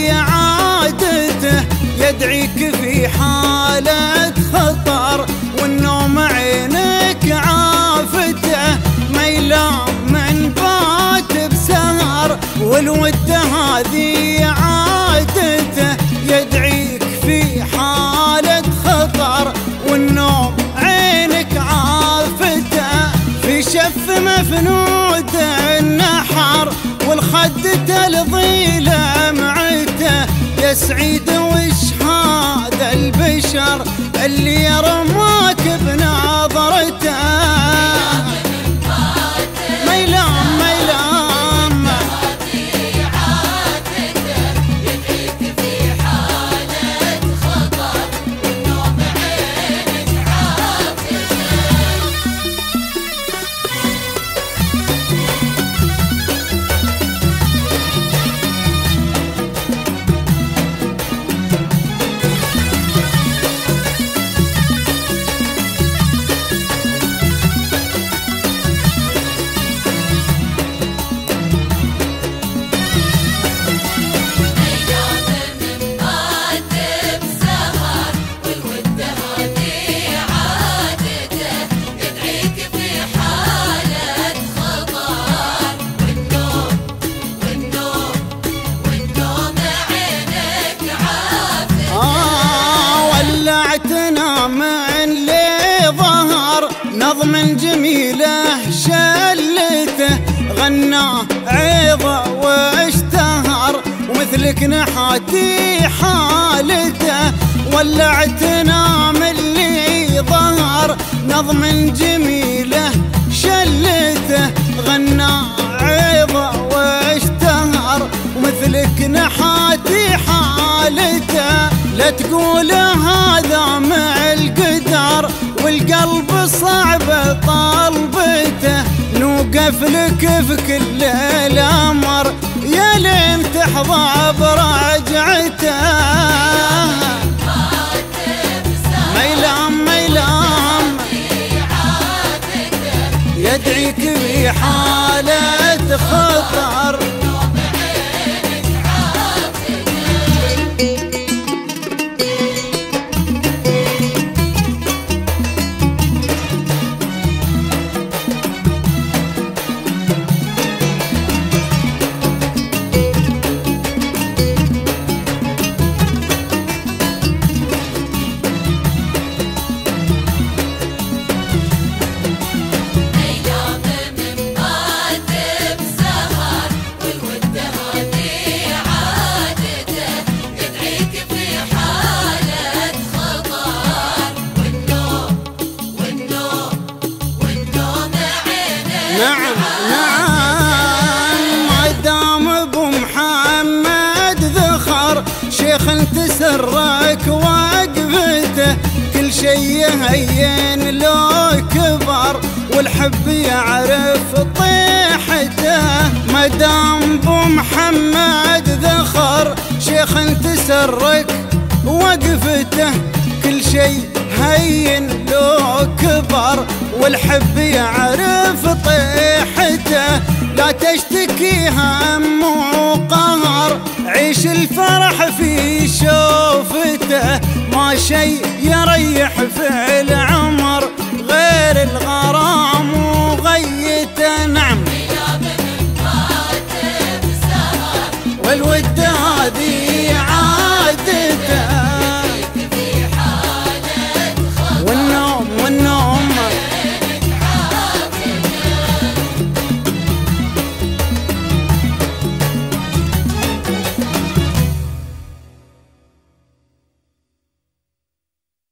هذه عادته، يدعيك في حالة خطر، والنوم عينك عافته، ما يلام من بات بسهر، والود هذه عادته، يدعيك في حالة خطر، والنوم عينك عافته، في شف مفنود النحر، والخد تلظيله معته، يا سعيد وش هذا البشر اللي رماك بنظرته، ما يلام ما يلام. ولعتنا من لي ظهر نظم جميله شلته، غناه عيضه واشتهر، ومثلك نحاتي حالته، ولعتنا من لي ظهر نظم جميله شلته، غناه عيضه واشتهر، ومثلك نحاتي حالته، لا تقول هذا مع القدر، والقلب صعب طلبته، نوقف لك في كل الامر، يا لين تحظى برجعته، ما يلام ما يلام، يدعيك في حالة خطر. نعم نعم، ما دام ابو محمد ذخر، شيخ تسرك وقفته، كل شي هين لو كبر، والحب يعرف طيحته، ما دام ابو محمد ذخر، شيخ تسرك وقفته، كل شي هين لو كبر، والحب يعرف طيحته، لا تشتكي هم وقهر، عيش الفرح في شوفته، ما شي يريح في العمر غير الغرام.